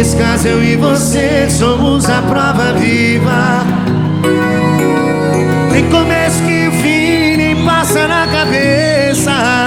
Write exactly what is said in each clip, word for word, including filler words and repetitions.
Nesse caso eu e você somos a prova viva. Nem começo que o fim nem passa na cabeça,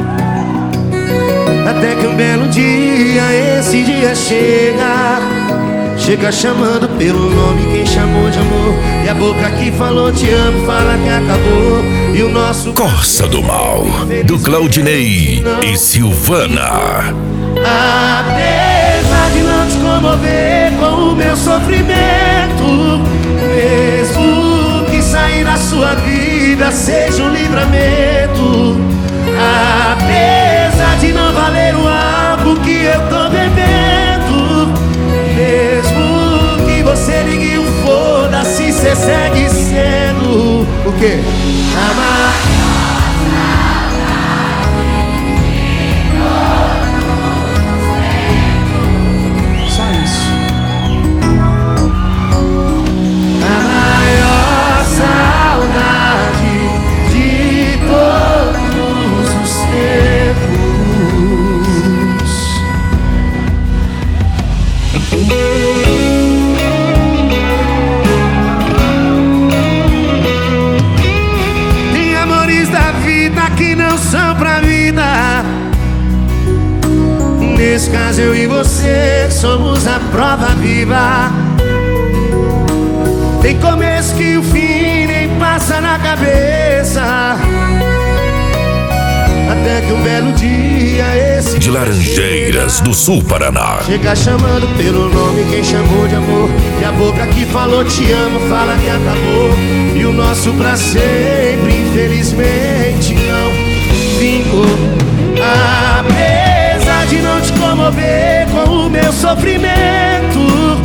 até que um belo dia esse dia chega. Chega chamando pelo nome quem chamou de amor, e a boca que falou te amo fala que acabou. E o nosso Corsa do Mal, do Claudinei e Silvana. Apesar de não te comover com o meu sofrimento, mesmo que sair da sua vida seja um livramento, apesar de não valer o álcool que eu tô bebendo, mesmo que você ligue um foda-se, cê segue sendo o quê? Amar. Tem amores da vida que não são pra vida. Nesse caso eu e você somos a prova viva. Tem começo que o fim nem passa na cabeça, até que um belo dia esse De Laranjeiras do Sul Paraná. chega chamando pelo nome quem chamou de amor, e a boca que falou te amo fala que acabou. E o nosso pra sempre infelizmente não vingou. Apesar de não te comover com o meu sofrimento,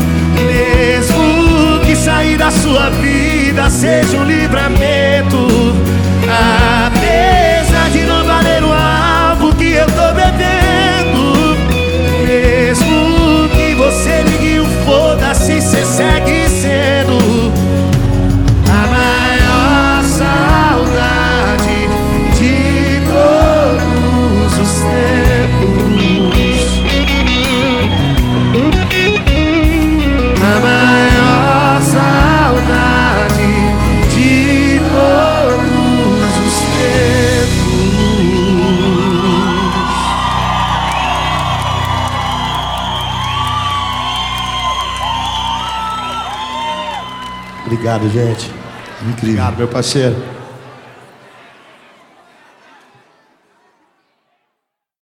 mesmo que sair da sua vida seja um livramento, apesar de não valer o álcool que eu tô bebendo, mesmo que você ligue um foda-se, cê segue sendo a maior saudade de todos os tempos, a maior saudade de todos os tempos. Obrigado, gente. Incrível. Obrigado, meu parceiro.